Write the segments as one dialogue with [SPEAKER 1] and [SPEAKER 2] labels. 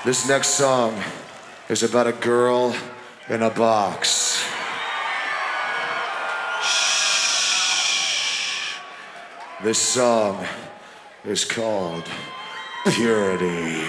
[SPEAKER 1] This next song is about a girl in a box. Shh. This song is called Purity.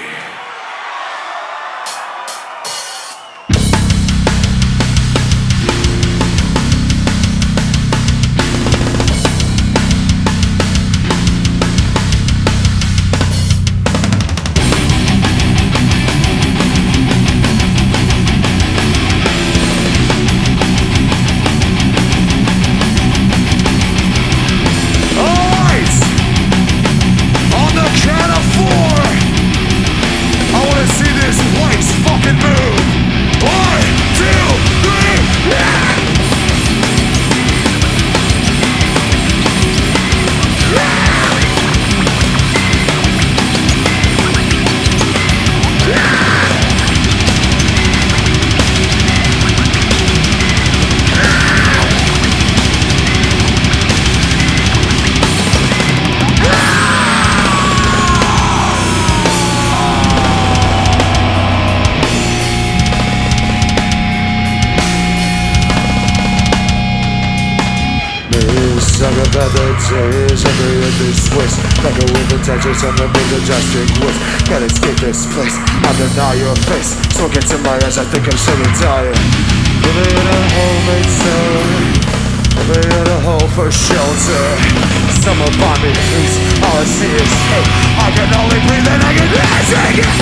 [SPEAKER 1] Talk about the days of the this twist. Like a with intentions on the big adjusting woods. Can't escape this place, I deny your face. So get to my eyes, I think I'm so tired. Living in a homemade cell, living in a hole for shelter. Someone find me please, all I see is hate. I can only breathe and I can take it.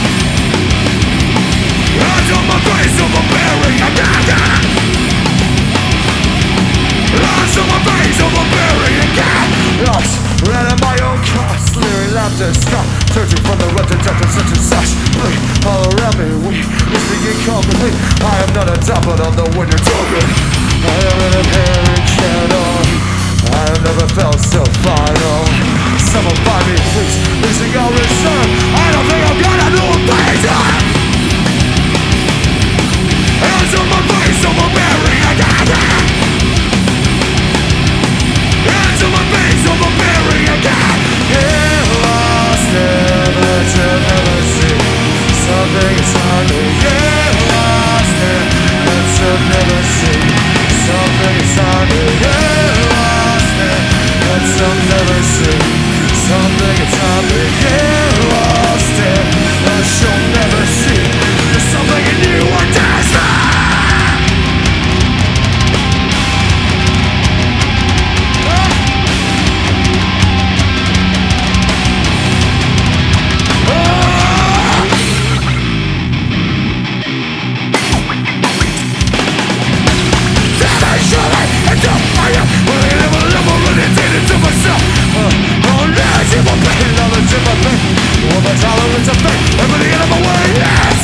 [SPEAKER 1] Hands on my face, overbearing, I'm not. Lost on my face, overbearing again. Lost, ran at my own cost. Leering laughter, scoff. Searching for the red detective, such and such. Bleed all around me, we listening incomplete. I am not a top, but I'm the winner token. I am an inherent channel. I have never felt so final. Someone find me, please. Losing all reserve. I don't think I'm gonna do a better. Hands on my face, overbearing again. Hands on my face, overbearing again. Get lost, never to never see. Something is hard to get lost, never to never see. Something is hard to get lost, never to never see. Something is hard to get lost, never she'll never see. There's something in you I desire. Tolerance of fate, everything out of my way, yes,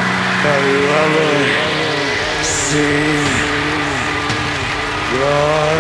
[SPEAKER 1] Have you ever seen God?